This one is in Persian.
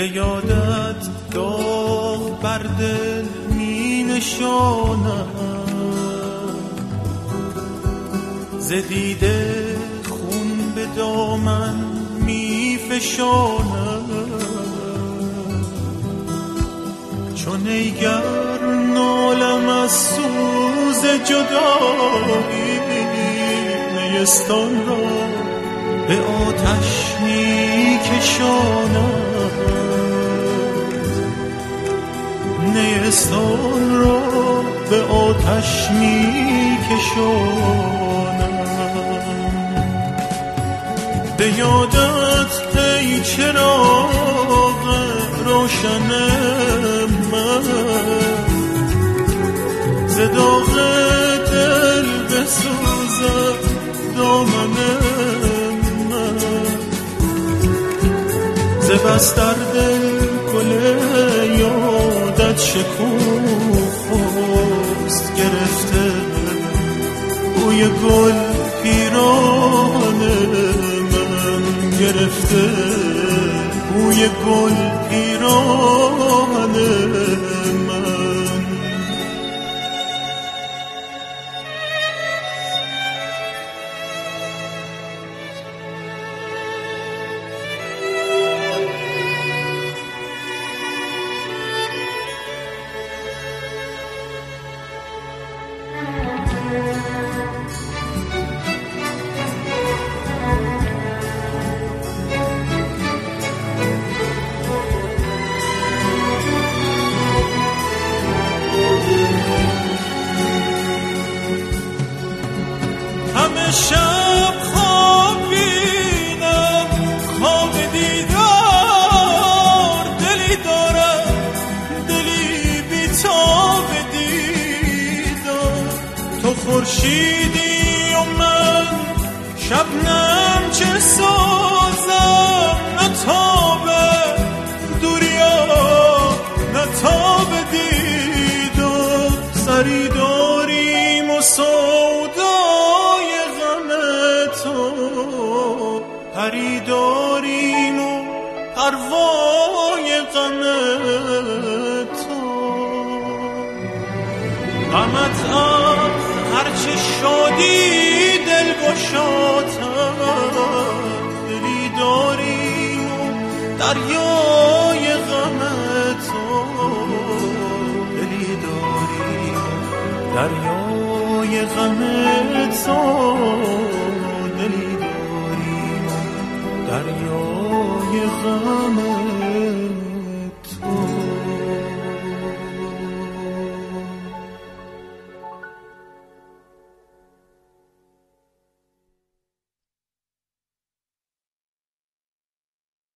به یادت داغ بر دل می نشانم، ز دیده خون به دامن می فشانم، چون ایگر نالم از سوز جدایی، نیستان را به آتش می کشانم، نیستان را به آتش می کشانم. به یادت ای چراغ روشن من، ز داغ دل بسوزد دامن من، ز بس در دل گل یادت شکوفاست گرفته، بوی گل پیران من گرفته، بوی گل پیران من. شب خوابیدم خواب دیدار، دلی دارم دلی بی‌تاب دیدار، تو خورشیدی و من شبنم چه سازم، نه تاب دوریا نه تاب دیدار، سری داریم و پری داریم و پروای غم تو، غمت هرچه شادی دل گشاتم، دلی داریم و دریای غم تو، دلی داریم دریای غم تو، دلی دریای غم